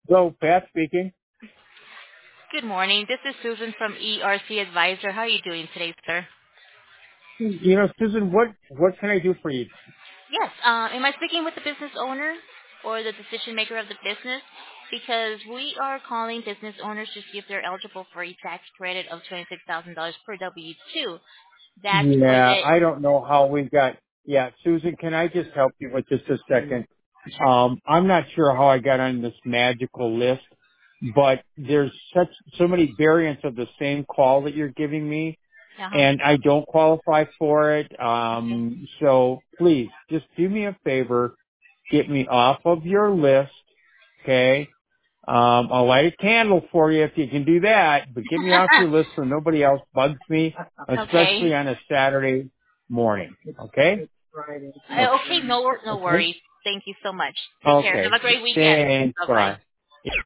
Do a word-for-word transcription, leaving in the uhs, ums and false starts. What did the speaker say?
Hello, Pat speaking. Good morning. This is Susan from E R C Advisor. How are you doing today, sir? You know, Susan, what what can I do for you? Yes. Uh, am I speaking with the business owner or the decision maker of the business? Because we are calling business owners to see if they're eligible for a tax credit of twenty-six thousand dollars per W two. That's for Yeah, the. I don't know how we got. Yeah, Susan, can I just help you with just a second? Um, I'm not sure how I got on this magical list, but there's such so many variants of the same call that you're giving me, Uh-huh. and I don't qualify for it. Okay. Um, so please, just do me a favor, get me off of your list, okay? Um, I'll light a candle for you if you can do that, but get me off your list so nobody else bugs me, Okay. especially on a Saturday morning. Okay? Uh, Okay. No, wor- no Okay. worries. Thank you so much. Take care. Have Okay. a great weekend. Thanks. Bye bye. Bye.